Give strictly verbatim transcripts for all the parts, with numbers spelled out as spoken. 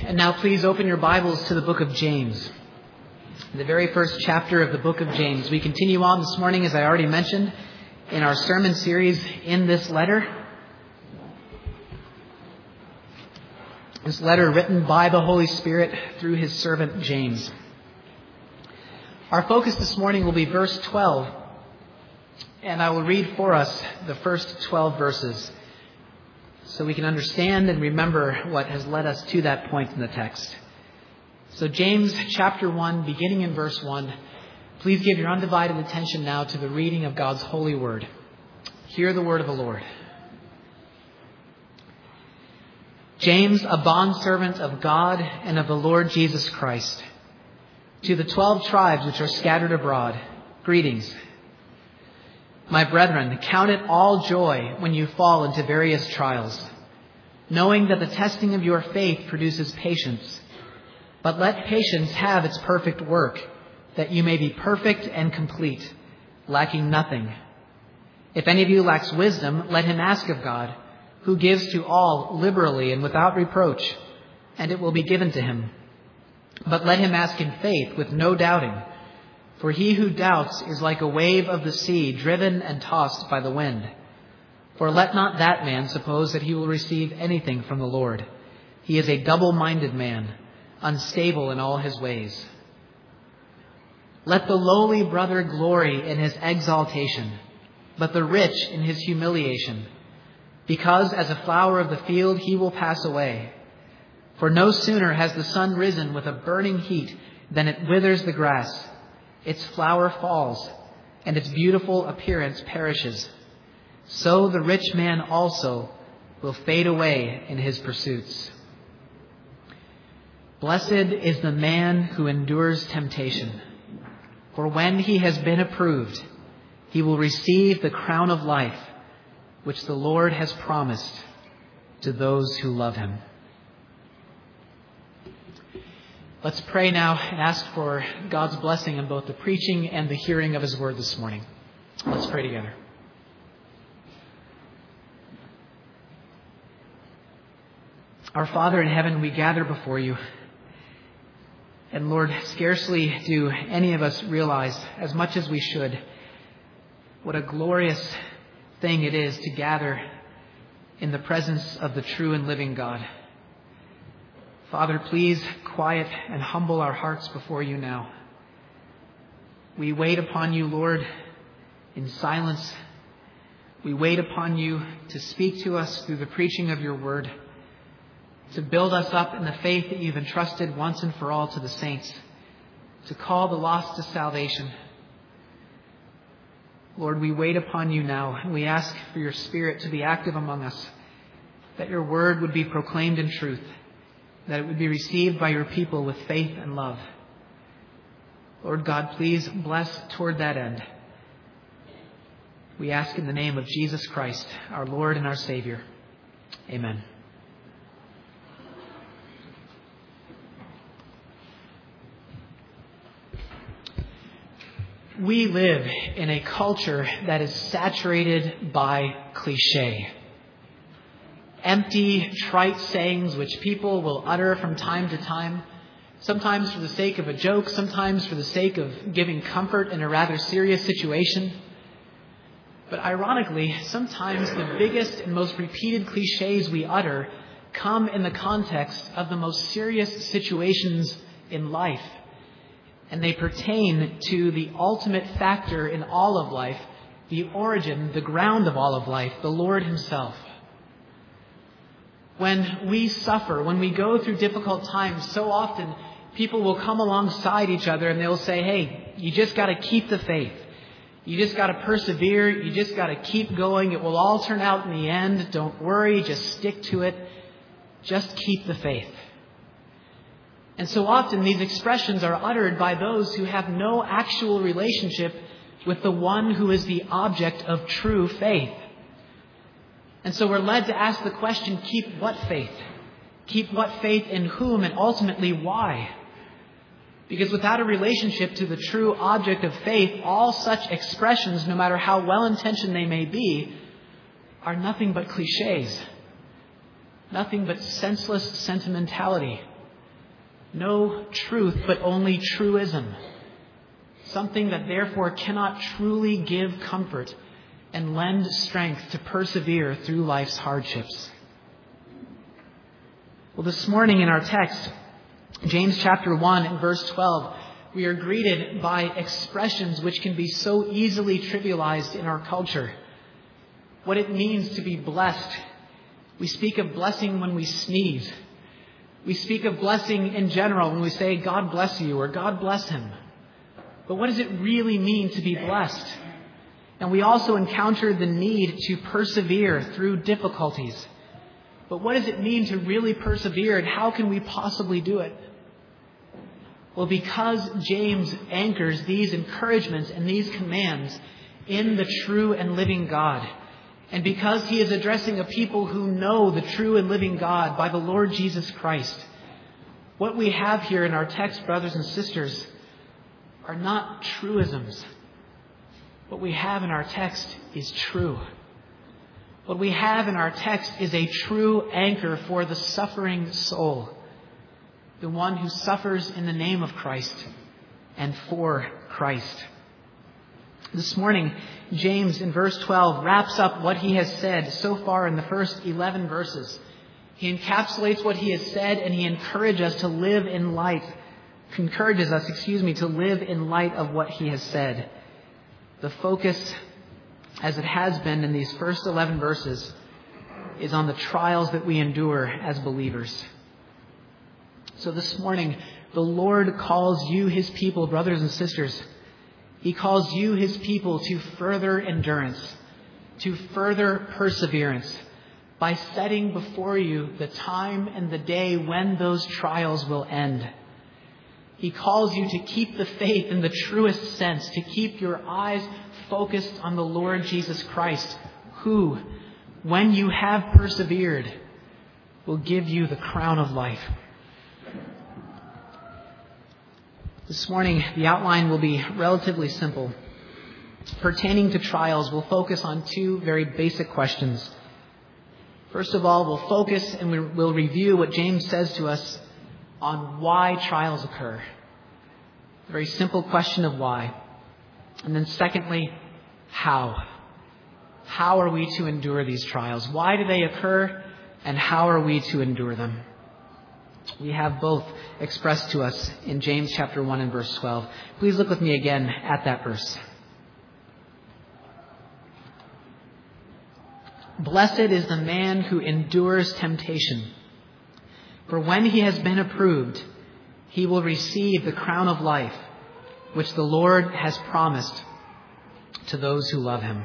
And now please open your Bibles to the book of James, the very first chapter of the book of James. We continue on this morning, as I already mentioned, in our sermon series in this letter. This letter written by the Holy Spirit through his servant James. Our focus this morning will be verse twelve, and I will read for us the first twelve verses, so we can understand and remember what has led us to that point in the text. So James chapter one, beginning in verse one, please give your undivided attention now to the reading of God's holy word. Hear the word of the Lord. James, a bondservant of God and of the Lord Jesus Christ, to the twelve tribes which are scattered abroad, greetings. My brethren, count it all joy when you fall into various trials, knowing that the testing of your faith produces patience. But let patience have its perfect work, that you may be perfect and complete, lacking nothing. If any of you lacks wisdom, let him ask of God, who gives to all liberally and without reproach, and it will be given to him. But let him ask in faith with no doubting. For he who doubts is like a wave of the sea, driven and tossed by the wind. For let not that man suppose that he will receive anything from the Lord. He is a double-minded man, unstable in all his ways. Let the lowly brother glory in his exaltation, but the rich in his humiliation, because as a flower of the field he will pass away. For no sooner has the sun risen with a burning heat than it withers the grass. Its flower falls, and its beautiful appearance perishes. So the rich man also will fade away in his pursuits. Blessed is the man who endures temptation, for when he has been approved, he will receive the crown of life, which the Lord has promised to those who love him. Let's pray now and ask for God's blessing on both the preaching and the hearing of his word this morning. Let's pray together. Our Father in heaven, we gather before you. And Lord, scarcely do any of us realize, as much as we should, what a glorious thing it is to gather in the presence of the true and living God. Father, please quiet and humble our hearts before you now. We wait upon you, Lord, in silence. We wait upon you to speak to us through the preaching of your word, to build us up in the faith that you've entrusted once and for all to the saints, to call the lost to salvation. Lord, we wait upon you now, and we ask for your Spirit to be active among us, that your word would be proclaimed in truth, that it would be received by your people with faith and love. Lord God, please bless toward that end. We ask in the name of Jesus Christ, our Lord and our Savior. Amen. We live in a culture that is saturated by cliché. Empty, trite sayings which people will utter from time to time, sometimes for the sake of a joke, sometimes for the sake of giving comfort in a rather serious situation. But ironically, sometimes the biggest and most repeated clichés we utter come in the context of the most serious situations in life. And they pertain to the ultimate factor in all of life, the origin, the ground of all of life, the Lord himself. When we suffer, when we go through difficult times, so often people will come alongside each other and they'll say, hey, you just got to keep the faith. You just got to persevere. You just got to keep going. It will all turn out in the end. Don't worry. Just stick to it. Just keep the faith. And so often these expressions are uttered by those who have no actual relationship with the one who is the object of true faith. And so we're led to ask the question, keep what faith? Keep what faith in whom, and ultimately why? Because without a relationship to the true object of faith, all such expressions, no matter how well-intentioned they may be, are nothing but clichés. Nothing but senseless sentimentality. no truth, but only truism. Something that therefore cannot truly give comfort and lend strength to persevere through life's hardships. Well, this morning in our text, James chapter one and verse twelve, we are greeted by expressions which can be so easily trivialized in our culture. What it means to be blessed. We speak of blessing when we sneeze. We speak of blessing in general when we say, God bless you or God bless him. But what does it really mean to be blessed? And we also encounter the need to persevere through difficulties. But what does it mean to really persevere, and how can we possibly do it? Well, because James anchors these encouragements and these commands in the true and living God, and because he is addressing a people who know the true and living God by the Lord Jesus Christ, what we have here in our text, brothers and sisters, are not truisms. What we have in our text is true. What we have in our text is a true anchor for the suffering soul, the one who suffers in the name of Christ and for Christ. This morning, James in verse twelve wraps up what he has said so far in the first eleven verses. He encapsulates what he has said, and he encourages us to live in light, encourages us, excuse me, to live in light of what he has said. The focus, as it has been in these first eleven verses, is on the trials that we endure as believers. So this morning, the Lord calls you, his people, brothers and sisters. He calls you, his people, to further endurance, to further perseverance, by setting before you the time and the day when those trials will end. He calls you to keep the faith in the truest sense, to keep your eyes focused on the Lord Jesus Christ, who, when you have persevered, will give you the crown of life. This morning, the outline will be relatively simple. Pertaining to trials, we'll focus on two very basic questions. First of all, we'll focus and we'll review what James says to us on why trials occur. A very simple question of why. And then secondly, how. How are we to endure these trials? Why do they occur, and how are we to endure them? We have both expressed to us in James chapter one and verse twelve. Please look with me again at that verse. Blessed is the man who endures temptation, for when he has been approved, he will receive the crown of life, which the Lord has promised to those who love him.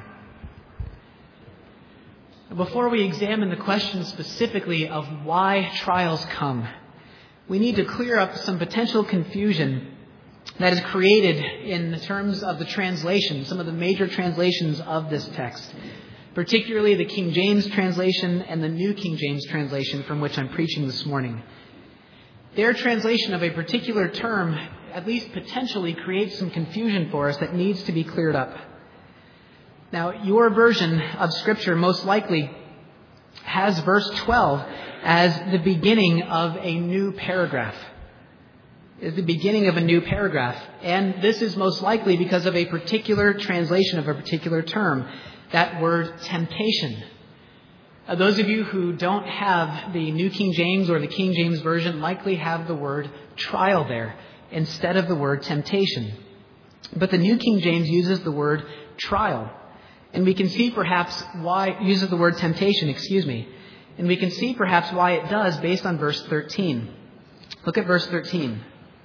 Before we examine the question specifically of why trials come, we need to clear up some potential confusion that is created in terms of the translation, some of the major translations of this text, particularly the King James translation and the New King James translation from which I'm preaching this morning. Their translation of a particular term at least potentially creates some confusion for us that needs to be cleared up. Now, your version of Scripture most likely has verse twelve as the beginning of a new paragraph. Is the beginning of a new paragraph. And this is most likely because of a particular translation of a particular term, that word temptation. Uh, those of you who don't have the New King James or the King James Version likely have the word trial there instead of the word temptation. But the New King James uses the word trial. And we can see perhaps why, uses the word temptation, excuse me. And we can see perhaps why it does based on verse thirteen. Look at verse thirteen.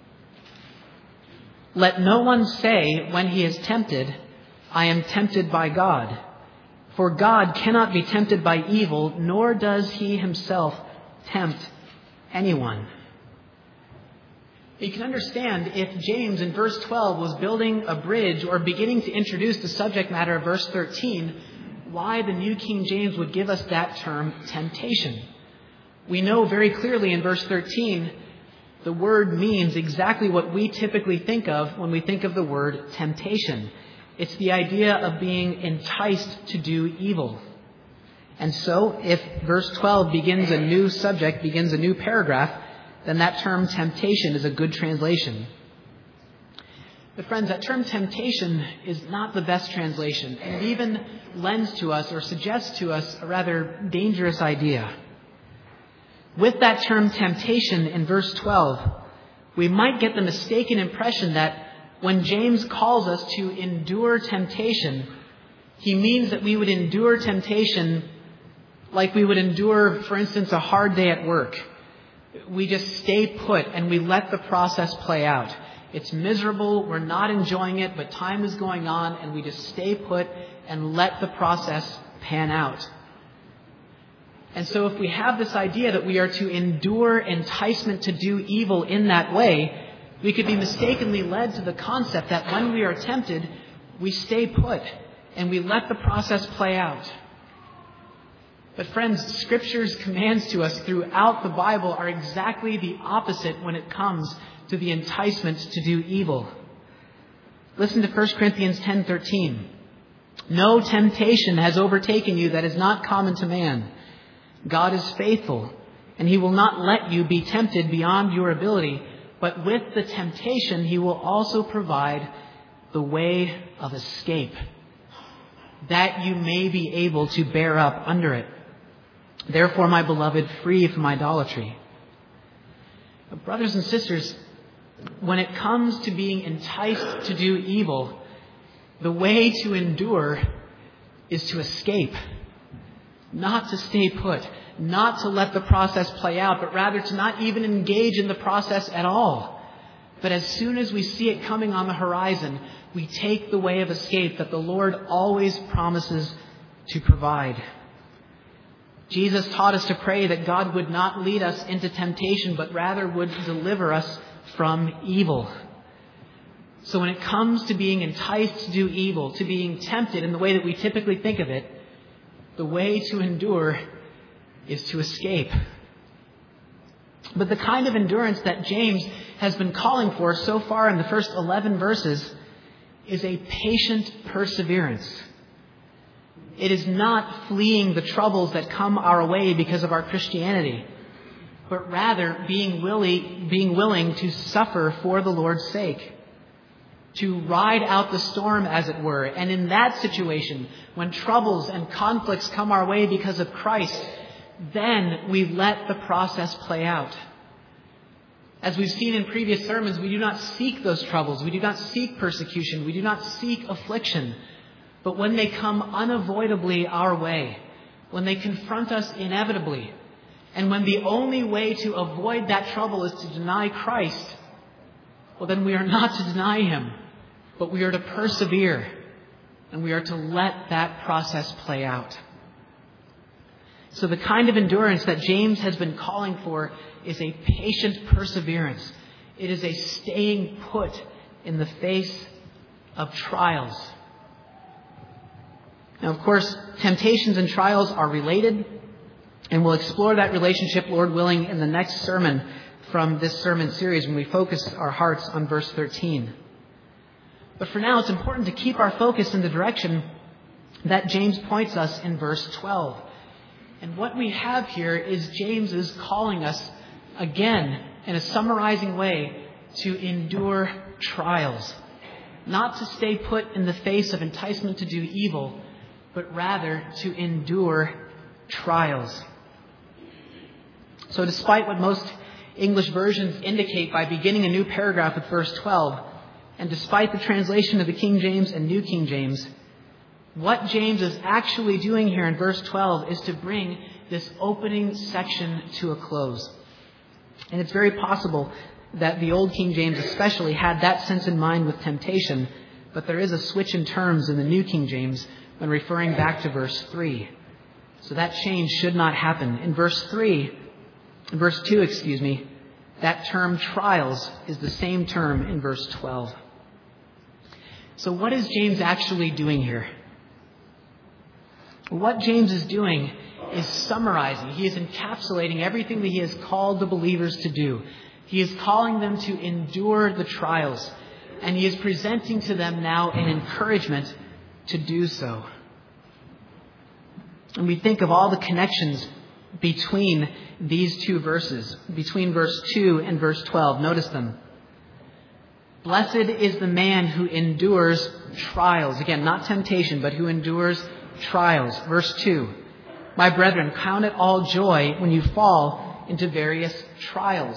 Let no one say when he is tempted, I am tempted by God. For God cannot be tempted by evil, nor does he himself tempt anyone. You can understand if James in verse twelve was building a bridge or beginning to introduce the subject matter of verse thirteen, why the New King James would give us that term temptation. We know very clearly in verse thirteen, the word means exactly what we typically think of when we think of the word temptation. It's the idea of being enticed to do evil. And so, if verse twelve begins a new subject, begins a new paragraph, then that term temptation is a good translation. But friends, that term temptation is not the best translation. It even lends to us or suggests to us a rather dangerous idea. With that term temptation in verse twelve, we might get the mistaken impression that when James calls us to endure temptation, he means that we would endure temptation like we would endure, for instance, a hard day at work. We just stay put and we let the process play out. It's miserable, we're not enjoying it, but time is going on and we just stay put and let the process pan out. And so if we have this idea that we are to endure enticement to do evil in that way, we could be mistakenly led to the concept that when we are tempted, we stay put and we let the process play out. But friends, Scripture's commands to us throughout the Bible are exactly the opposite when it comes to the enticement to do evil. Listen to First Corinthians ten thirteen. No temptation has overtaken you that is not common to man. God is faithful, and He will not let you be tempted beyond your ability, but with the temptation He will also provide the way of escape, that you may be able to bear up under it. Therefore, my beloved, flee from idolatry. But brothers and sisters, when it comes to being enticed to do evil, the way to endure is to escape. Not to stay put, not to let the process play out, but rather to not even engage in the process at all. But as soon as we see it coming on the horizon, we take the way of escape that the Lord always promises to provide. Jesus taught us to pray that God would not lead us into temptation, but rather would deliver us from evil. So when it comes to being enticed to do evil, to being tempted in the way that we typically think of it, the way to endure is to escape. But the kind of endurance that James has been calling for so far in the first eleven verses is a patient perseverance. It is not fleeing the troubles that come our way because of our Christianity, but rather being willing, being willing to suffer for the Lord's sake, to ride out the storm, as it were. And in that situation, when troubles and conflicts come our way because of Christ, then we let the process play out. As we've seen in previous sermons, we do not seek those troubles. We do not seek persecution. We do not seek affliction. But when they come unavoidably our way, when they confront us inevitably, and when the only way to avoid that trouble is to deny Christ, well, then we are not to deny Him, but we are to persevere, and we are to let that process play out. So the kind of endurance that James has been calling for is a patient perseverance. It is a staying put in the face of trials. Now, of course, temptations and trials are related, and we'll explore that relationship, Lord willing, in the next sermon from this sermon series when we focus our hearts on verse thirteen. But for now, it's important to keep our focus in the direction that James points us in verse twelve. And what we have here is James is calling us again in a summarizing way to endure trials. Not to stay put in the face of enticement to do evil, but rather to endure trials. So despite what most English versions indicate by beginning a new paragraph with verse twelve, and despite the translation of the King James and New King James, what James is actually doing here in verse twelve is to bring this opening section to a close. And it's very possible that the Old King James especially had that sense in mind with temptation, but there is a switch in terms in the New King James when referring back to verse three. So that change should not happen. In verse three, in verse two, excuse me, that term trials is the same term in verse twelve. So what is James actually doing here? What James is doing is summarizing. He is encapsulating everything that he has called the believers to do. He is calling them to endure the trials, and he is presenting to them now an encouragement to do so. And we think of all the connections between these two verses, between verse two and verse twelve. Notice them. Blessed is the man who endures trials. Again, not temptation, but who endures trials. Verse two. My brethren, count it all joy when you fall into various trials,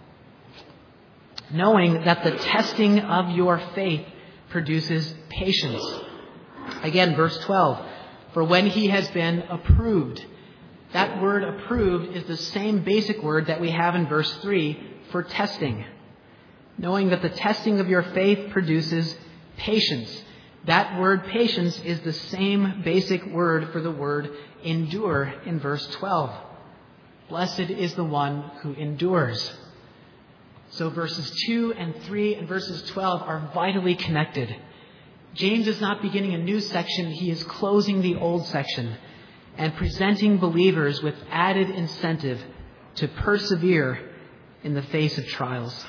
knowing that the testing of your faith produces patience. Again, verse twelve. For when he has been approved. That word approved is the same basic word that we have in verse three for testing. Knowing that the testing of your faith produces patience. That word patience is the same basic word for the word endure in verse twelve. Blessed is the one who endures. So verses two and three and verses twelve are vitally connected. James is not beginning a new section. He is closing the old section and presenting believers with added incentive to persevere in the face of trials.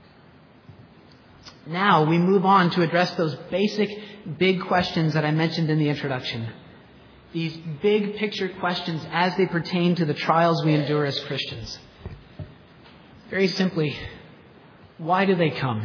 Now we move on to address those basic, big questions that I mentioned in the introduction. These big picture questions as they pertain to the trials we endure as Christians. Very simply, why do they come?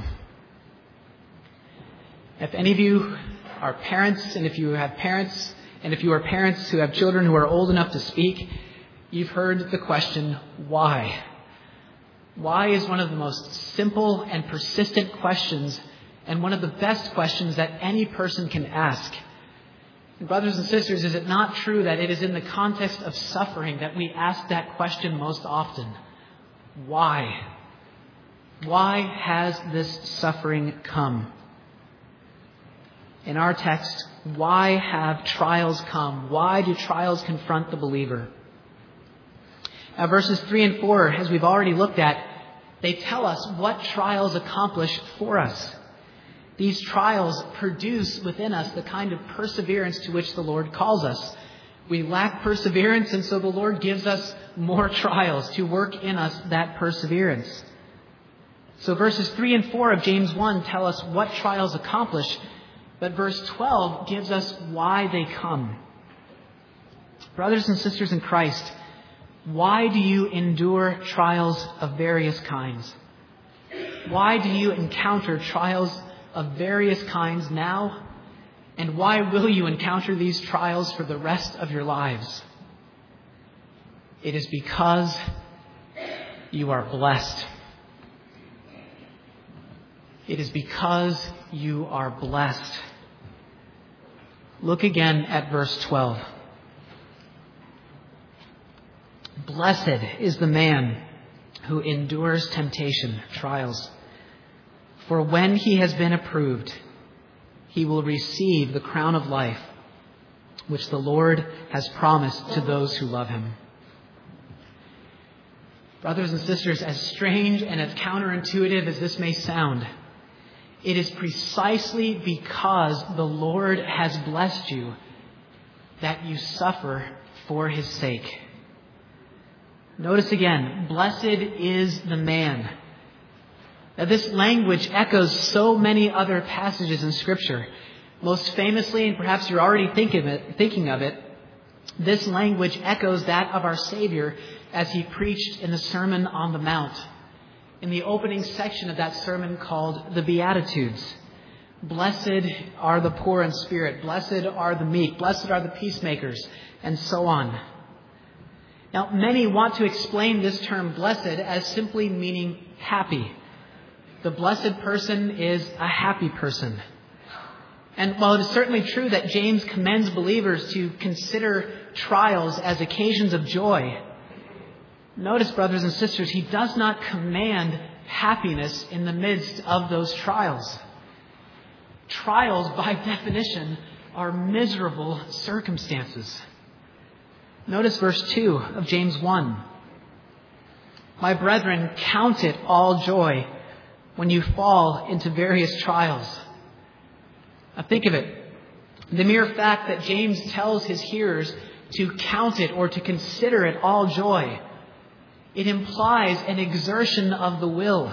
If any of you are parents, and if you have parents, and if you are parents who have children who are old enough to speak, you've heard the question, why? Why is one of the most simple and persistent questions, and one of the best questions that any person can ask. And brothers and sisters, is it not true that it is in the context of suffering that we ask that question most often? Why? Why has this suffering come? In our text, why have trials come? Why do trials confront the believer? Now, verses three and four, as we've already looked at, they tell us what trials accomplish for us. These trials produce within us the kind of perseverance to which the Lord calls us. We lack perseverance, and so the Lord gives us more trials to work in us that perseverance. So verses three and four of James one tell us what trials accomplish, but verse twelve gives us why they come. Brothers and sisters in Christ, why do you endure trials of various kinds? Why do you encounter trials of various kinds now? And why will you encounter these trials for the rest of your lives? It is because you are blessed. It is because you are blessed. Look again at verse twelve. Blessed is the man who endures temptation, trials. For when he has been approved, he will receive the crown of life, which the Lord has promised to those who love him. Brothers and sisters, as strange and as counterintuitive as this may sound, it is precisely because the Lord has blessed you that you suffer for his sake. Notice again, blessed is the man. Now, this language echoes so many other passages in Scripture. Most famously, and perhaps you're already thinking of it, thinking of it, this language echoes that of our Savior as he preached in the Sermon on the Mount, in the opening section of that sermon called the Beatitudes. Blessed are the poor in spirit, blessed are the meek, blessed are the peacemakers, and so on. Now, many want to explain this term blessed as simply meaning happy. The blessed person is a happy person. And while it is certainly true that James commends believers to consider trials as occasions of joy, notice, brothers and sisters, he does not command happiness in the midst of those trials. Trials, by definition, are miserable circumstances. Notice verse two of James one. My brethren, count it all joy when you fall into various trials. Now think of it. The mere fact that James tells his hearers to count it or to consider it all joy, it implies an exertion of the will.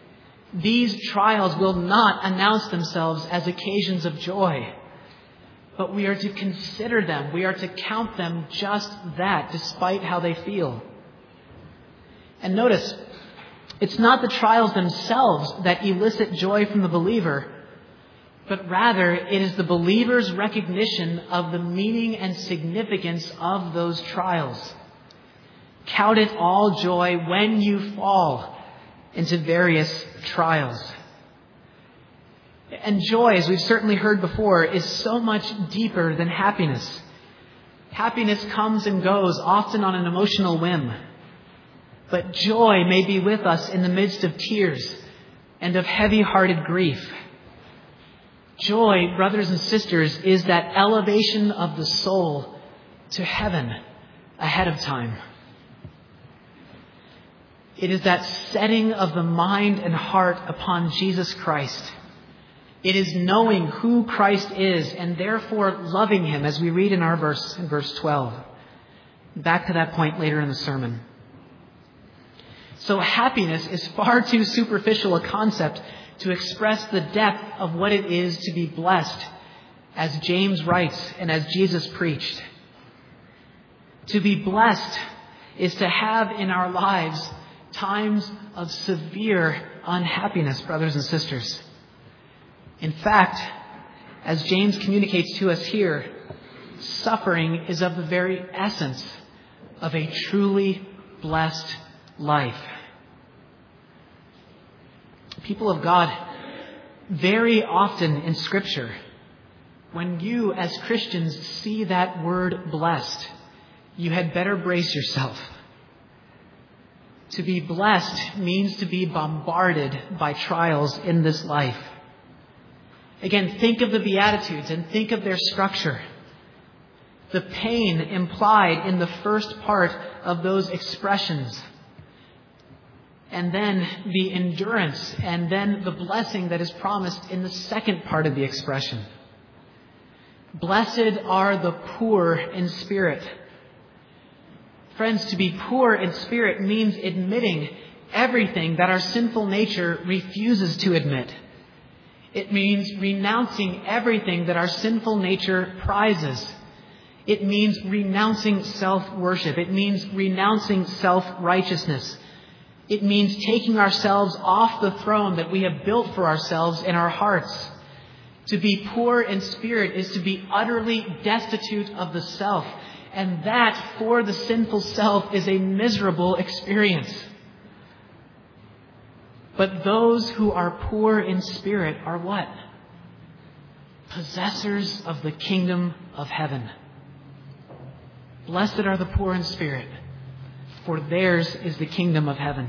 These trials will not announce themselves as occasions of joy, but we are to consider them. We are to count them just that, despite how they feel. And notice, it's not the trials themselves that elicit joy from the believer, but rather it is the believer's recognition of the meaning and significance of those trials. Count it all joy when you fall into various trials. And joy, as we've certainly heard before, is so much deeper than happiness. Happiness comes and goes, often on an emotional whim. But joy may be with us in the midst of tears and of heavy-hearted grief. Joy, brothers and sisters, is that elevation of the soul to heaven ahead of time. It is that setting of the mind and heart upon Jesus Christ. It is knowing who Christ is and therefore loving Him, as we read in our verse, in verse twelve. Back to that point later in the sermon. So happiness is far too superficial a concept to express the depth of what it is to be blessed, as James writes and as Jesus preached. To be blessed is to have in our lives times of severe unhappiness, brothers and sisters. In fact, as James communicates to us here, suffering is of the very essence of a truly blessed life. People of God, very often in Scripture, when you as Christians see that word blessed, you had better brace yourself. To be blessed means to be bombarded by trials in this life. Again, think of the Beatitudes and think of their structure. The pain implied in the first part of those expressions, and then the endurance, and then the blessing that is promised in the second part of the expression. Blessed are the poor in spirit. Friends, to be poor in spirit means admitting everything that our sinful nature refuses to admit. It means renouncing everything that our sinful nature prizes. It means renouncing self-worship. It means renouncing self-righteousness. It means taking ourselves off the throne that we have built for ourselves in our hearts. To be poor in spirit is to be utterly destitute of the self. And that, for the sinful self, is a miserable experience. But those who are poor in spirit are what? Possessors of the kingdom of heaven. Blessed are the poor in spirit, for theirs is the kingdom of heaven.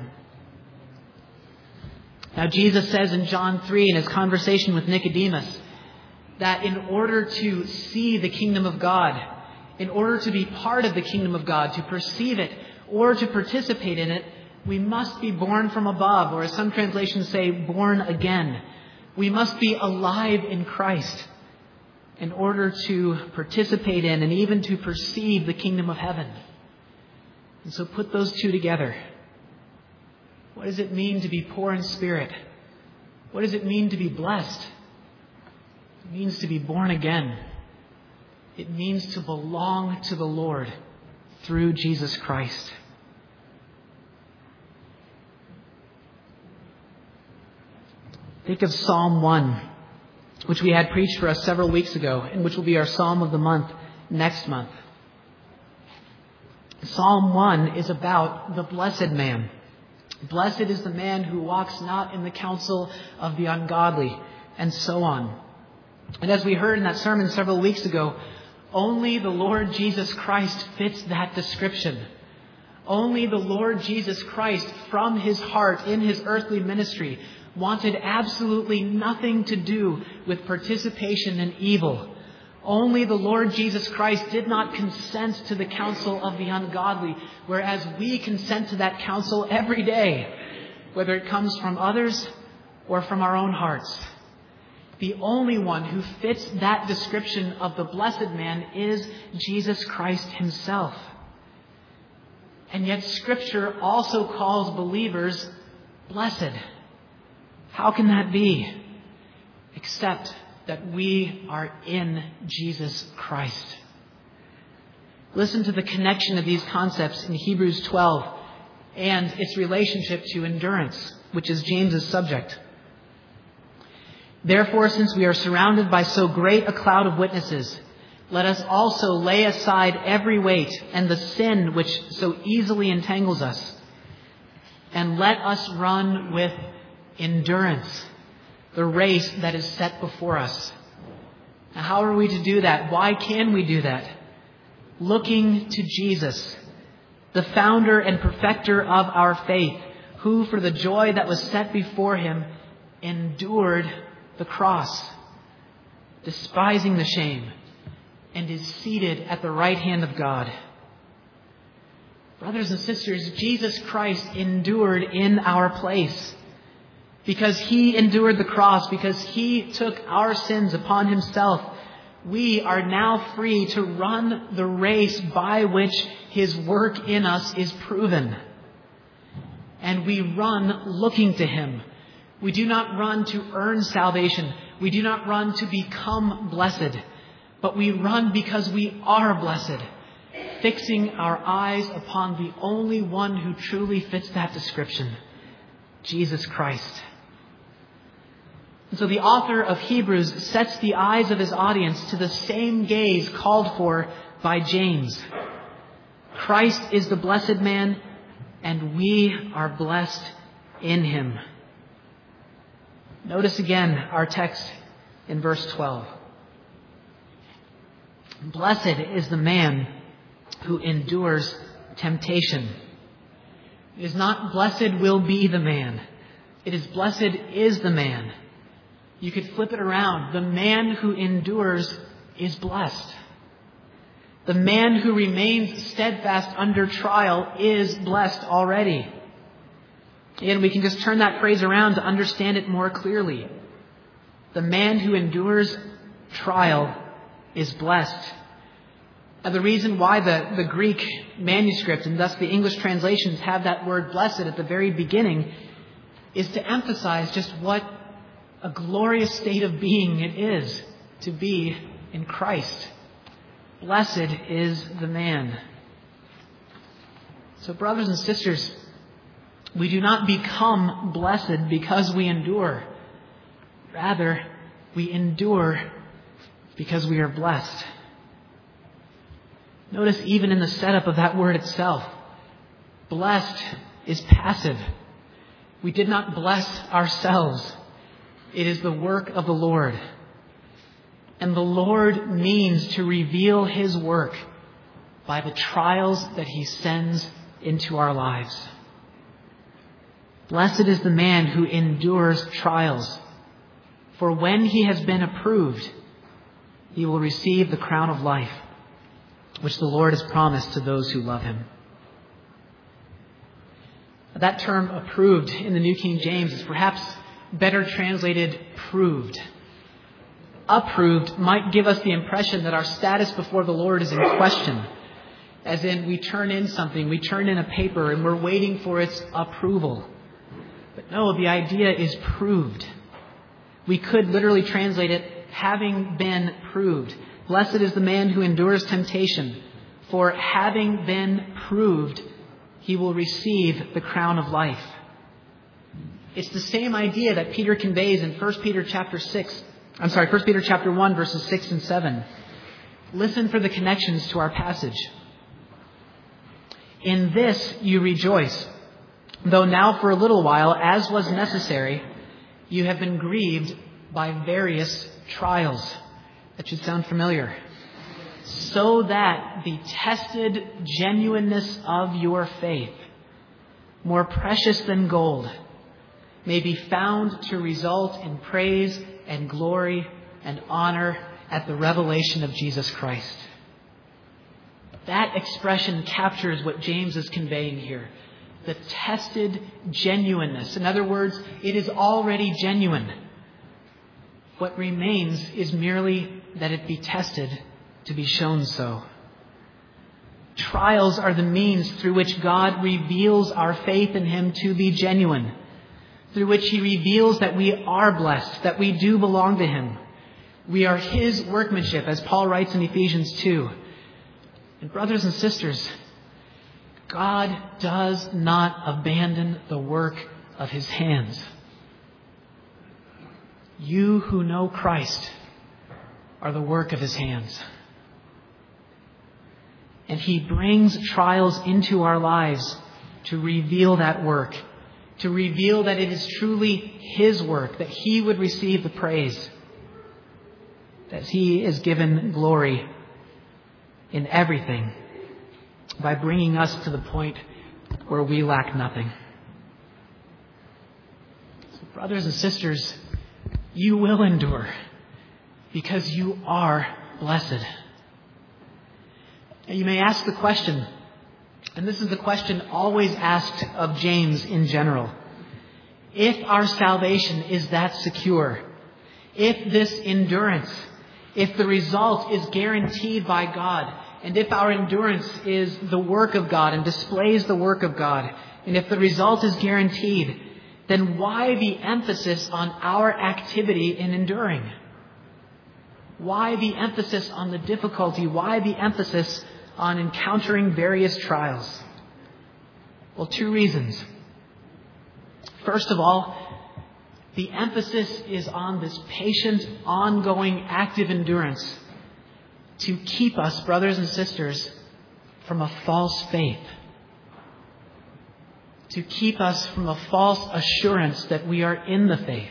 Now, Jesus says in John three, in his conversation with Nicodemus, that in order to see the kingdom of God, in order to be part of the kingdom of God, to perceive it or to participate in it, we must be born from above, or as some translations say, born again. We must be alive in Christ in order to participate in and even to perceive the kingdom of heaven. And so put those two together. What does it mean to be poor in spirit? What does it mean to be blessed? It means to be born again. It means to belong to the Lord through Jesus Christ. Think of Psalm one, which we had preached for us several weeks ago, and which will be our Psalm of the month next month. Psalm one is about the blessed man. Blessed is the man who walks not in the counsel of the ungodly, and so on. And as we heard in that sermon several weeks ago, only the Lord Jesus Christ fits that description. Only the Lord Jesus Christ, from his heart in his earthly ministry, wanted absolutely nothing to do with participation in evil. Only the Lord Jesus Christ did not consent to the counsel of the ungodly, whereas we consent to that counsel every day, whether it comes from others or from our own hearts. The only one who fits that description of the blessed man is Jesus Christ himself. And yet Scripture also calls believers blessed. How can that be? Except that we are in Jesus Christ. Listen to the connection of these concepts in Hebrews twelve and its relationship to endurance, which is James's subject. Therefore, since we are surrounded by so great a cloud of witnesses, let us also lay aside every weight and the sin which so easily entangles us, and let us run with endurance the race that is set before us. Now, how are we to do that? Why can we do that? Looking to Jesus, the founder and perfecter of our faith, who for the joy that was set before him endured the cross, despising the shame, and is seated at the right hand of God. Brothers and sisters, Jesus Christ endured in our place. Because he endured the cross, because he took our sins upon himself, we are now free to run the race by which his work in us is proven. And we run looking to him. We do not run to earn salvation. We do not run to become blessed. But we run because we are blessed, fixing our eyes upon the only one who truly fits that description, Jesus Christ. And so the author of Hebrews sets the eyes of his audience to the same gaze called for by James. Christ is the blessed man, and we are blessed in him. Notice again our text in verse twelve. Blessed is the man who endures temptation. It is not blessed will be the man. It is blessed is the man. You could flip it around. The man who endures is blessed. The man who remains steadfast under trial is blessed already. And we can just turn that phrase around to understand it more clearly. The man who endures trial is blessed. And the reason why the, the Greek manuscript and thus the English translations have that word blessed at the very beginning is to emphasize just what a glorious state of being it is to be in Christ. Blessed is the man. So, brothers and sisters, we do not become blessed because we endure. Rather, we endure because we are blessed. Notice even in the setup of that word itself, blessed is passive. We did not bless ourselves. It is the work of the Lord. And the Lord means to reveal his work by the trials that he sends into our lives. Blessed is the man who endures trials, for when he has been approved, he will receive the crown of life, which the Lord has promised to those who love him. That term approved in the New King James is perhaps better translated proved. Approved might give us the impression that our status before the Lord is in question. As in, we turn in something, we turn in a paper, and we're waiting for its approval. But no, the idea is proved. We could literally translate it, having been proved. Blessed is the man who endures temptation, for having been proved, he will receive the crown of life. It's the same idea that Peter conveys in First Peter chapter six. I'm sorry, First Peter chapter one, verses six and seven. Listen for the connections to our passage. In this you rejoice, though now for a little while, as was necessary, you have been grieved by various trials. That should sound familiar. So that the tested genuineness of your faith, more precious than gold, may be found to result in praise and glory and honor at the revelation of Jesus Christ. That expression captures what James is conveying here. The tested genuineness. In other words, it is already genuine. What remains is merely that it be tested to be shown so. Trials are the means through which God reveals our faith in him to be genuine, through which he reveals that we are blessed, that we do belong to him, We are His workmanship, as Paul writes in Ephesians two. And brothers and sisters, God does not abandon the work of His hands. You who know Christ are the work of His hands. And He brings trials into our lives to reveal that work, to reveal that it is truly His work, that He would receive the praise, that He is given glory in everything by bringing us to the point where we lack nothing. So, brothers and sisters, you will endure because you are blessed. And you may ask the question, and this is the question always asked of James in general. If our salvation is that secure, if this endurance, if the result is guaranteed by God, and if our endurance is the work of God and displays the work of God, and if the result is guaranteed, then why the emphasis on our activity in enduring? Why the emphasis on the difficulty? Why the emphasis on encountering various trials? Well, two reasons. First of all, the emphasis is on this patient, ongoing, active endurance to keep us, brothers and sisters, from a false faith. To keep us from a false assurance that we are in the faith.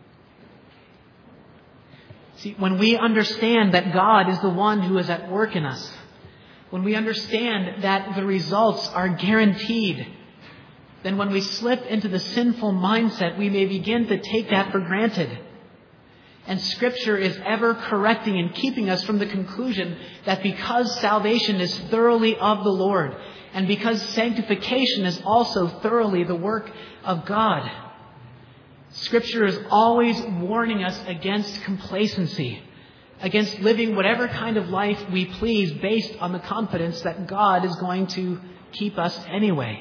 See, when we understand that God is the one who is at work in us, when we understand that the results are guaranteed, then when we slip into the sinful mindset, we may begin to take that for granted. And Scripture is ever correcting and keeping us from the conclusion that because salvation is thoroughly of the Lord, and because sanctification is also thoroughly the work of God, Scripture is always warning us against complacency, against living whatever kind of life we please based on the confidence that God is going to keep us anyway.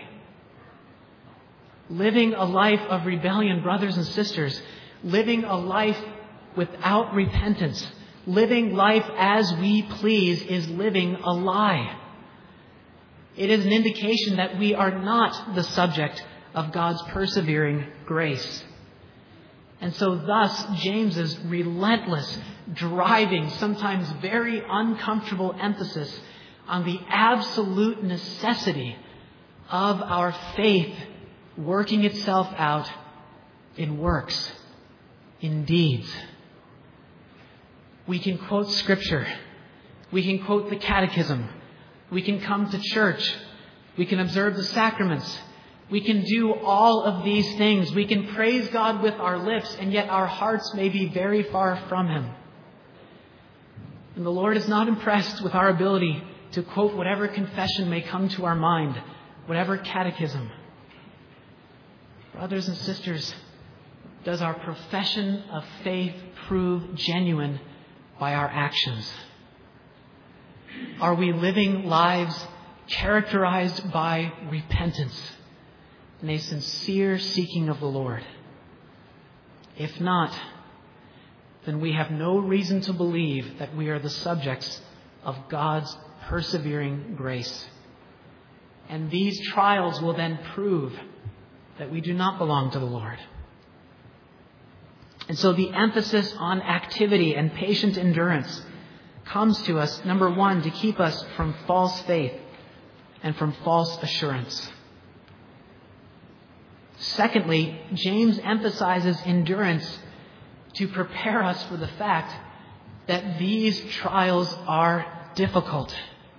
Living a life of rebellion, brothers and sisters, living a life without repentance, living life as we please, is living a lie. It is an indication that we are not the subject of God's persevering grace. And so thus, James's relentless, driving, sometimes very uncomfortable emphasis on the absolute necessity of our faith working itself out in works, in deeds. We can quote Scripture. We can quote the Catechism. We can come to church. We can observe the sacraments. We can do all of these things. We can praise God with our lips, and yet our hearts may be very far from Him. And the Lord is not impressed with our ability to quote whatever confession may come to our mind, whatever catechism. Brothers and sisters, does our profession of faith prove genuine by our actions? Are we living lives characterized by repentance and a sincere seeking of the Lord? If not, then we have no reason to believe that we are the subjects of God's persevering grace. And these trials will then prove that we do not belong to the Lord. And so the emphasis on activity and patient endurance comes to us, number one, to keep us from false faith and from false assurance. Secondly, James emphasizes endurance to prepare us for the fact that these trials are difficult.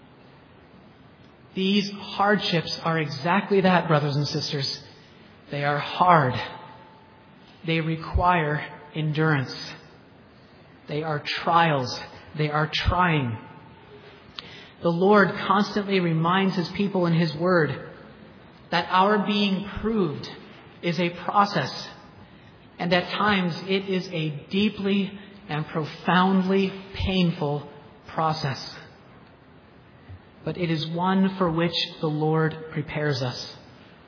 These hardships are exactly that, brothers and sisters. They are hard. They require endurance. They are trials. They are trying. The Lord constantly reminds His people in His Word that our being proved is a process, and at times it is a deeply and profoundly painful process. But it is one for which the Lord prepares us.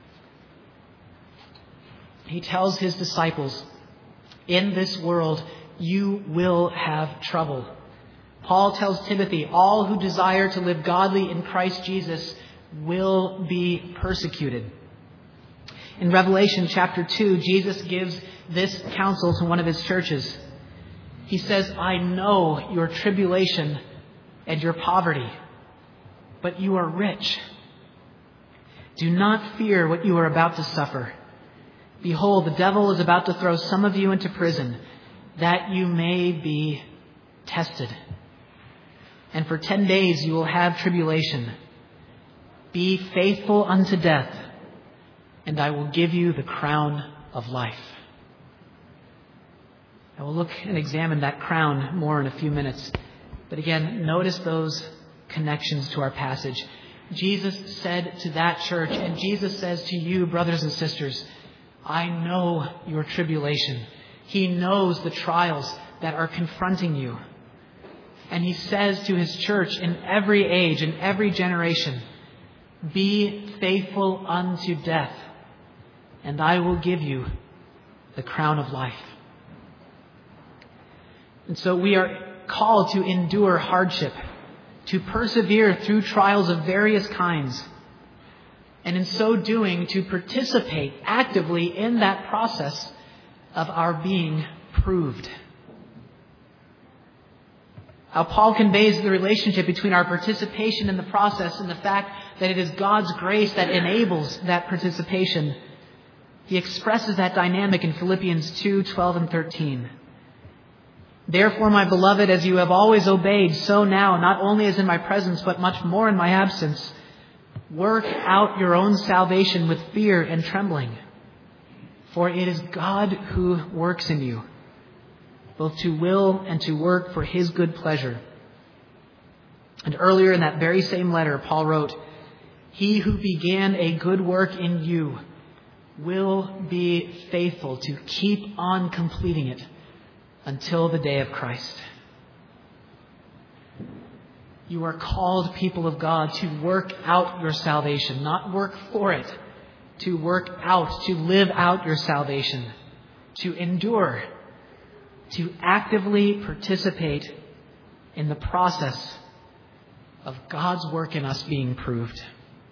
He tells His disciples, "In this world you will have trouble. Paul tells Timothy, all who desire to live godly in Christ Jesus will be persecuted. In Revelation chapter two, Jesus gives this counsel to one of his churches. He says, I know your tribulation and your poverty, but you are rich. Do not fear what you are about to suffer. Behold, the devil is about to throw some of you into prison, that you may be tested. And for ten days you will have tribulation. Be faithful unto death, and I will give you the crown of life. I will look and examine that crown more in a few minutes. But again, notice those connections to our passage. Jesus said to that church, and Jesus says to you, brothers and sisters, I know your tribulation. He knows the trials that are confronting you. And he says to his church in every age, in every generation, be faithful unto death, and I will give you the crown of life. And so we are called to endure hardship, to persevere through trials of various kinds, and in so doing to participate actively in that process of our being proved. How Paul conveys the relationship between our participation in the process and the fact that it is God's grace that enables that participation. He expresses that dynamic in Philippians two, twelve and thirteen. Therefore, my beloved, as you have always obeyed, so now, not only as in my presence, but much more in my absence, work out your own salvation with fear and trembling. For it is God who works in you, both to will and to work for his good pleasure. And earlier in that very same letter, Paul wrote, he who began a good work in you will be faithful to keep on completing it until the day of Christ. You are called, people of God, to work out your salvation, not work for it, to work out, to live out your salvation, to endure, to actively participate in the process of God's work in us being proved.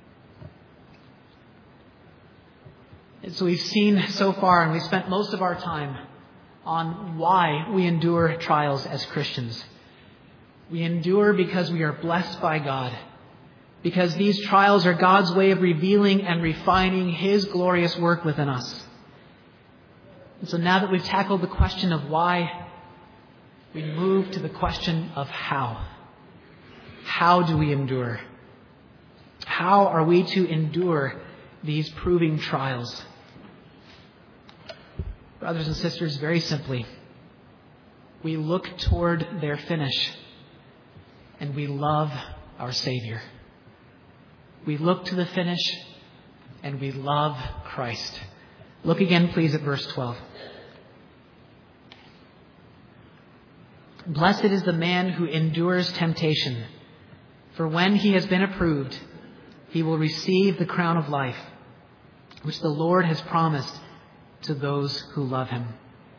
And so we've seen so far, and we've spent most of our time on why we endure trials as Christians. We endure because we are blessed by God, because these trials are God's way of revealing and refining his glorious work within us. And so now that we've tackled the question of why, we move to the question of how. How do we endure? How are we to endure these proving trials? Brothers and sisters, very simply, we look toward their finish and we love our Savior. We look to the finish and we love Christ. Look again, please, at verse twelve. Blessed is the man who endures temptation, for when he has been approved, he will receive the crown of life, which the Lord has promised to those who love him.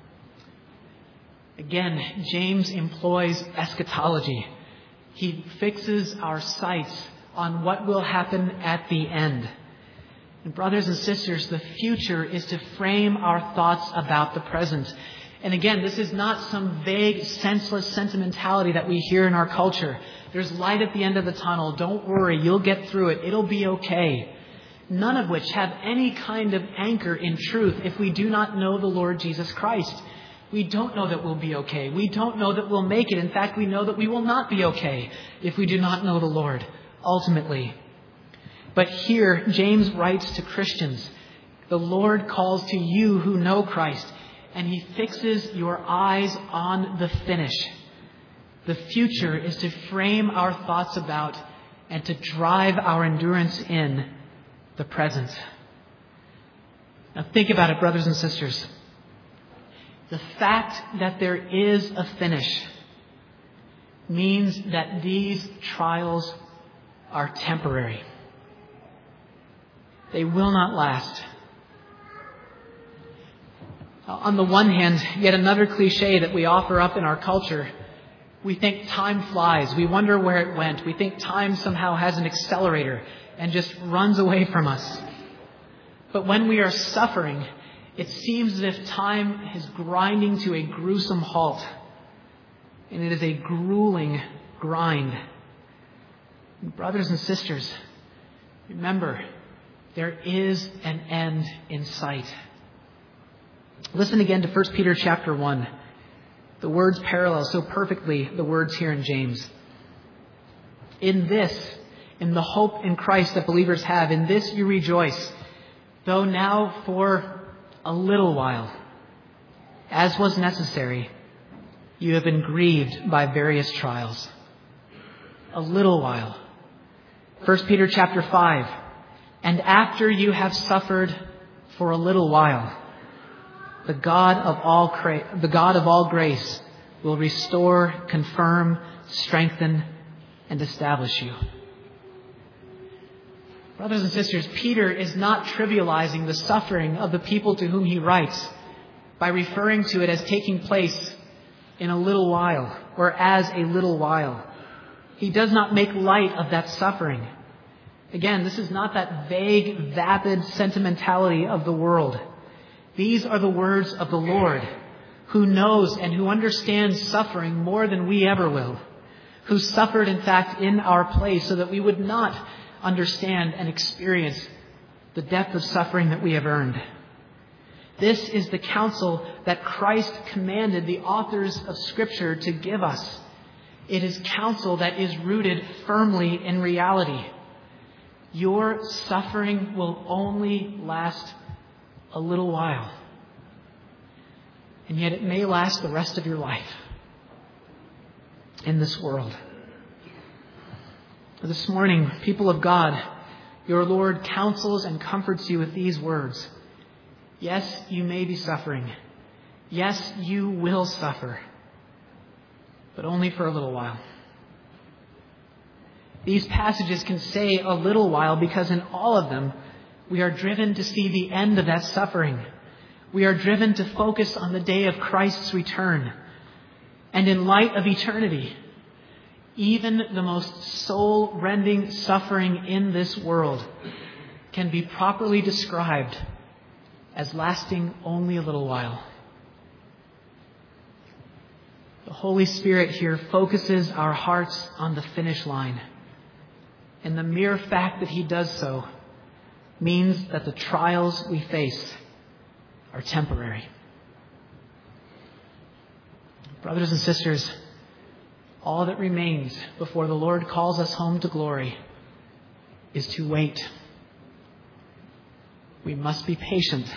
Again, James employs eschatology. He fixes our sights on what will happen at the end. And brothers and sisters, the future is to frame our thoughts about the present. And again, this is not some vague, senseless sentimentality that we hear in our culture. There's light at the end of the tunnel. Don't worry, you'll get through it. It'll be okay. None of which have any kind of anchor in truth if we do not know the Lord Jesus Christ. We don't know that we'll be okay. We don't know that we'll make it. In fact, we know that we will not be okay if we do not know the Lord, ultimately. But here, James writes to Christians, the Lord calls to you who know Christ, and he fixes your eyes on the finish. The future is to frame our thoughts about and to drive our endurance in the present. Now think about it, brothers and sisters. The fact that there is a finish means that these trials are temporary. They will not last. On the one hand, yet another cliche that we offer up in our culture, we think time flies. We wonder where it went. We think time somehow has an accelerator and just runs away from us. But when we are suffering, it seems as if time is grinding to a gruesome halt. And it is a grueling grind. Brothers and sisters, remember, there is an end in sight. Listen again to First Peter chapter one. The words parallel so perfectly the words here in James. In this, in the hope in Christ that believers have, in this you rejoice, though now for a little while, as was necessary, you have been grieved by various trials. A little while. First Peter chapter five. And after you have suffered for a little while, the God of all cra- the God of all grace will restore, confirm, strengthen, and establish you. Brothers and sisters, Peter is not trivializing the suffering of the people to whom he writes by referring to it as taking place in a little while or as a little while. He does not make light of that suffering. Again, this is not that vague, vapid sentimentality of the world. These are the words of the Lord, who knows and who understands suffering more than we ever will, who suffered, in fact, in our place so that we would not understand and experience the depth of suffering that we have earned. This is the counsel that Christ commanded the authors of Scripture to give us. It is counsel that is rooted firmly in reality. Your suffering will only last a little while. And yet it may last the rest of your life in this world. This morning, people of God, your Lord counsels and comforts you with these words. Yes, you may be suffering. Yes, you will suffer. But only for a little while. These passages can say a little while because in all of them, we are driven to see the end of that suffering. We are driven to focus on the day of Christ's return. And in light of eternity, even the most soul-rending suffering in this world can be properly described as lasting only a little while. The Holy Spirit here focuses our hearts on the finish line. And the mere fact that He does so means that the trials we face are temporary. Brothers and sisters, all that remains before the Lord calls us home to glory is to wait. We must be patient.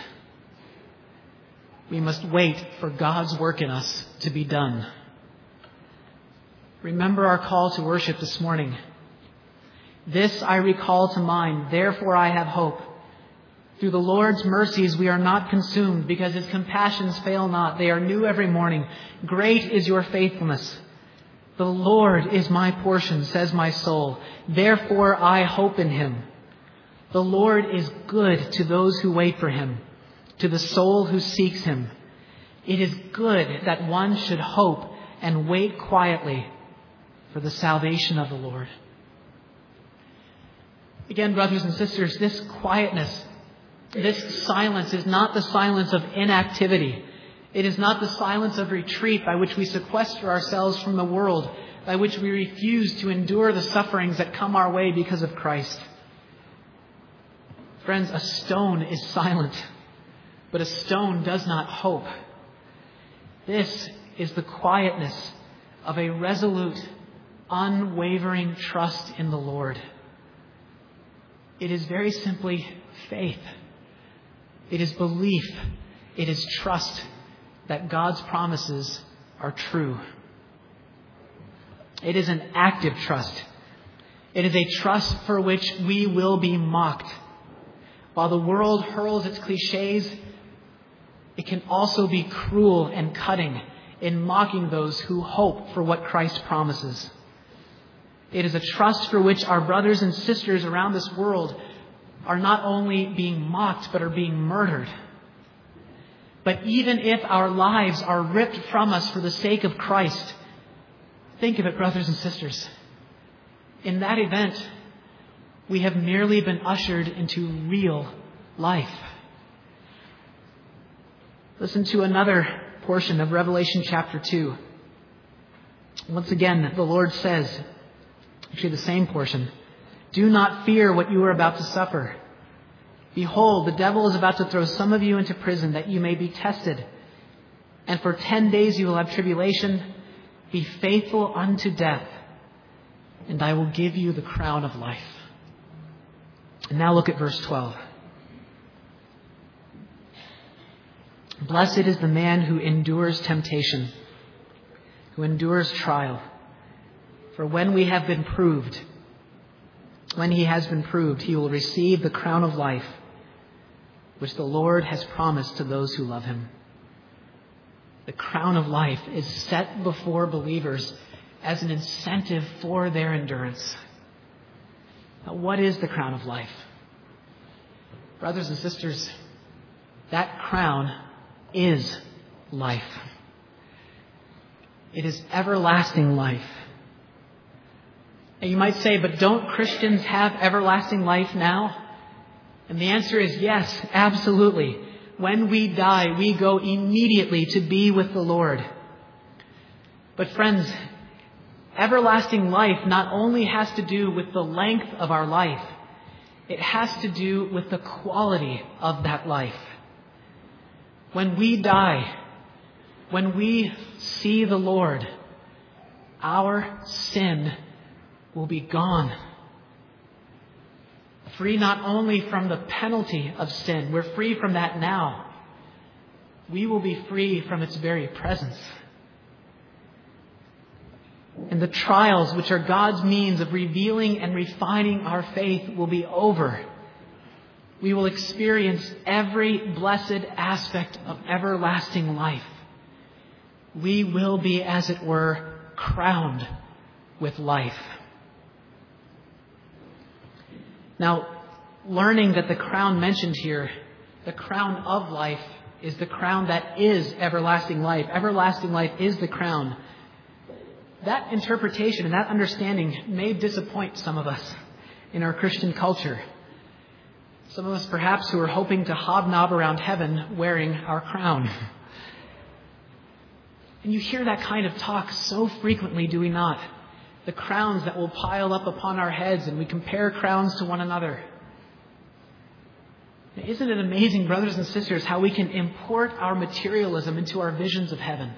We must wait for God's work in us to be done. Remember our call to worship this morning. This I recall to mind, therefore I have hope. Through the Lord's mercies we are not consumed, because His compassions fail not. They are new every morning. Great is your faithfulness. The Lord is my portion, says my soul. Therefore I hope in Him. The Lord is good to those who wait for Him, to the soul who seeks Him. It is good that one should hope and wait quietly for the salvation of the Lord. Again, brothers and sisters, this quietness, this silence is not the silence of inactivity. It is not the silence of retreat by which we sequester ourselves from the world, by which we refuse to endure the sufferings that come our way because of Christ. Friends, a stone is silent, but a stone does not hope. This is the quietness of a resolute, unwavering trust in the Lord. It is very simply faith. It is belief. It is trust that God's promises are true. It is an active trust. It is a trust for which we will be mocked. While the world hurls its cliches, it can also be cruel and cutting in mocking those who hope for what Christ promises. It is a trust for which our brothers and sisters around this world are not only being mocked, but are being murdered. But even if our lives are ripped from us for the sake of Christ, think of it, brothers and sisters. In that event, we have merely been ushered into real life. Listen to another portion of Revelation chapter two. Once again, the Lord says, actually the same portion, "Do not fear what you are about to suffer. Behold, the devil is about to throw some of you into prison that you may be tested. And for ten days you will have tribulation. Be faithful unto death, and I will give you the crown of life." And now look at verse twelve. "Blessed is the man who endures temptation, who endures trial. For when we have been proved, when he has been proved, he will receive the crown of life, which the Lord has promised to those who love him." The crown of life is set before believers as an incentive for their endurance. Now, what is the crown of life? Brothers and sisters, that crown is life. It is everlasting life. And you might say, but don't Christians have everlasting life now? And the answer is yes, absolutely. When we die, we go immediately to be with the Lord. But friends, everlasting life not only has to do with the length of our life, it has to do with the quality of that life. When we die, when we see the Lord, our sin will be gone. Free not only from the penalty of sin, we're free from that now. We will be free from its very presence. And the trials, which are God's means of revealing and refining our faith, will be over. We will experience every blessed aspect of everlasting life. We will be, as it were, crowned with life. Now, learning that the crown mentioned here, the crown of life, is the crown that is everlasting life. Everlasting life is the crown. That interpretation and that understanding may disappoint some of us in our Christian culture. Some of us perhaps who are hoping to hobnob around heaven wearing our crown. And you hear that kind of talk so frequently, do we not? The crowns that will pile up upon our heads, and we compare crowns to one another. Now, isn't it amazing, brothers and sisters, how we can import our materialism into our visions of heaven?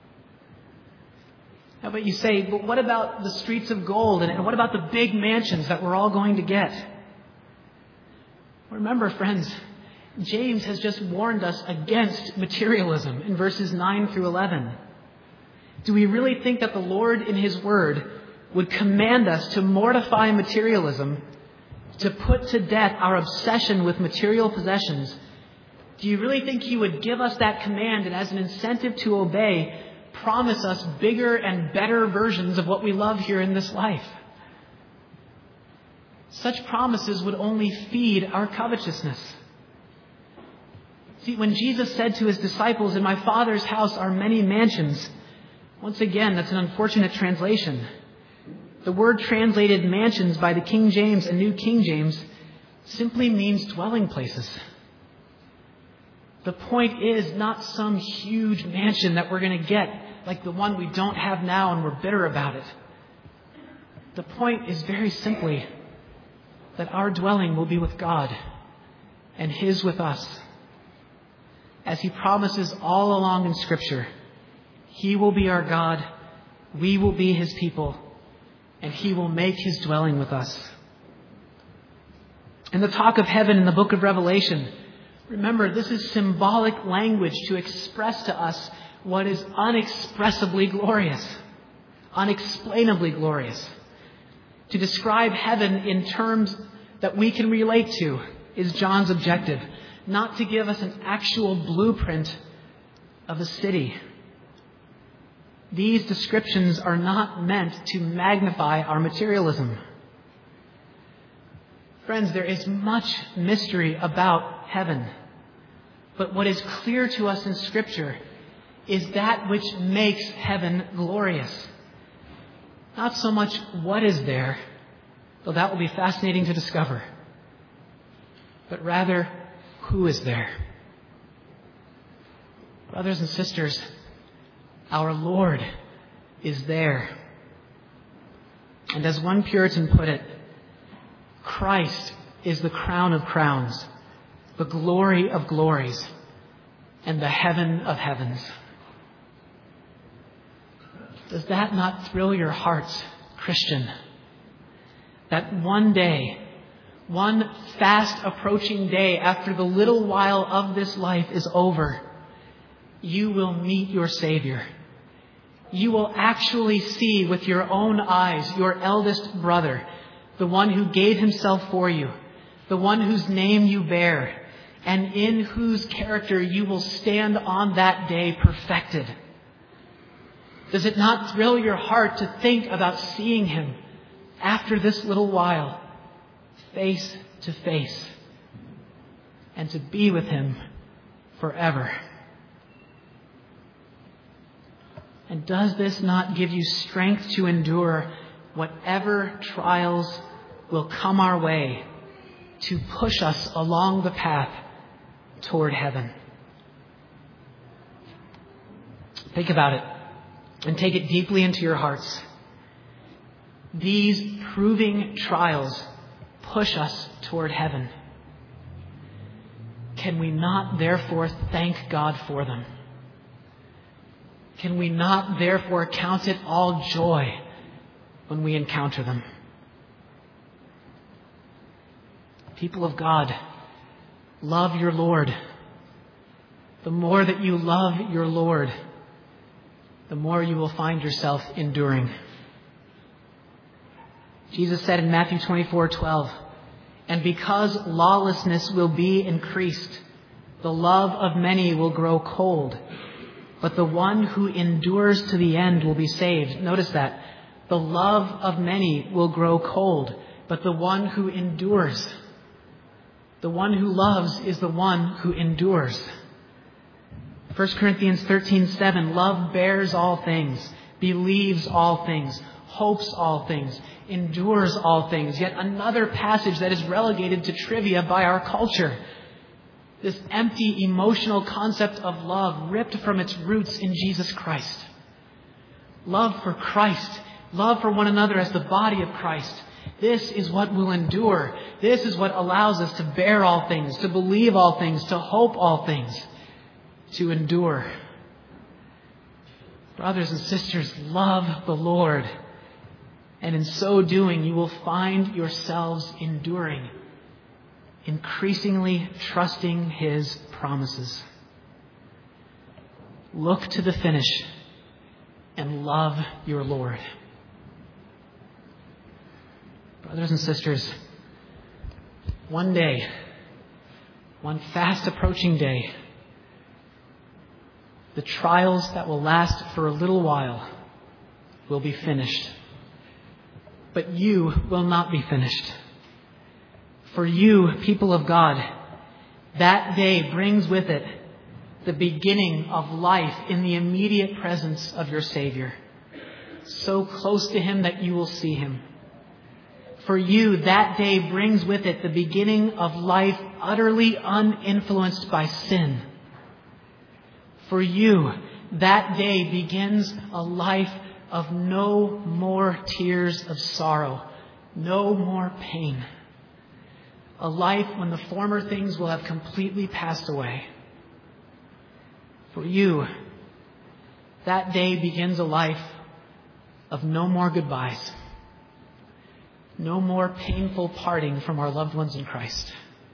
Now, but you say, but what about the streets of gold, and what about the big mansions that we're all going to get? Remember, friends, James has just warned us against materialism in verses nine through eleven. Do we really think that the Lord in His Word would command us to mortify materialism, to put to death our obsession with material possessions? Do you really think He would give us that command and, as an incentive to obey, promise us bigger and better versions of what we love here in this life? Such promises would only feed our covetousness. See, when Jesus said to His disciples, "In my Father's house are many mansions," once again, that's an unfortunate translation. The word translated mansions by the King James and New King James simply means dwelling places. The point is not some huge mansion that we're going to get like the one we don't have now and we're bitter about it. The point is very simply that our dwelling will be with God and His with us. As He promises all along in Scripture, He will be our God, we will be His people, and He will make His dwelling with us. In the talk of heaven in the book of Revelation, remember, this is symbolic language to express to us what is unexpressibly glorious, unexplainably glorious. To describe heaven in terms that we can relate to is John's objective, not to give us an actual blueprint of a city. These descriptions are not meant to magnify our materialism. Friends, there is much mystery about heaven. But what is clear to us in Scripture is that which makes heaven glorious. Not so much what is there, though that will be fascinating to discover, but rather who is there. Brothers and sisters, our Lord is there. And as one Puritan put it, Christ is the crown of crowns, the glory of glories, and the heaven of heavens. Does that not thrill your hearts, Christian? That one day, one fast approaching day after the little while of this life is over, you will meet your Savior. You will actually see with your own eyes your eldest brother, the one who gave himself for you, the one whose name you bear, and in whose character you will stand on that day perfected. Does it not thrill your heart to think about seeing him after this little while, face to face, and to be with him forever? And does this not give you strength to endure whatever trials will come our way to push us along the path toward heaven? Think about it and take it deeply into your hearts. These proving trials push us toward heaven. Can we not therefore thank God for them? Can we not therefore count it all joy when we encounter them? People of God, love your Lord. The more that you love your Lord, the more you will find yourself enduring. Jesus said in Matthew twenty-four twelve, "And because lawlessness will be increased, the love of many will grow cold. But the one who endures to the end will be saved." Notice that. The love of many will grow cold, but the one who endures, the one who loves is the one who endures. First Corinthians thirteen seven, love bears all things, believes all things, hopes all things, endures all things. Yet another passage that is relegated to trivia by our culture. This empty emotional concept of love ripped from its roots in Jesus Christ. Love for Christ. Love for one another as the body of Christ. This is what will endure. This is what allows us to bear all things, to believe all things, to hope all things, to endure. Brothers and sisters, love the Lord. And in so doing, you will find yourselves enduring, increasingly trusting His promises. Look to the finish and love your Lord. Brothers and sisters, one day, one fast approaching day, the trials that will last for a little while will be finished. But you will not be finished. For you, people of God, that day brings with it the beginning of life in the immediate presence of your Savior, so close to Him that you will see Him. For you, that day brings with it the beginning of life utterly uninfluenced by sin. For you, that day begins a life of no more tears of sorrow, no more pain. A life when the former things will have completely passed away. For you, that day begins a life of no more goodbyes, no more painful parting from our loved ones in Christ.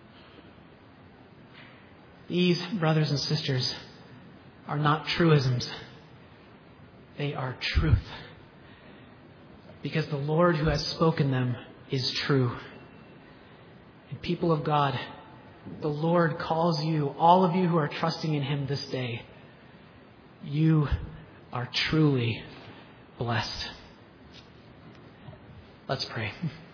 These, brothers and sisters, are not truisms. They are truth. Because the Lord who has spoken them is true. And people of God, the Lord calls you, all of you who are trusting in Him this day, you are truly blessed. Let's pray.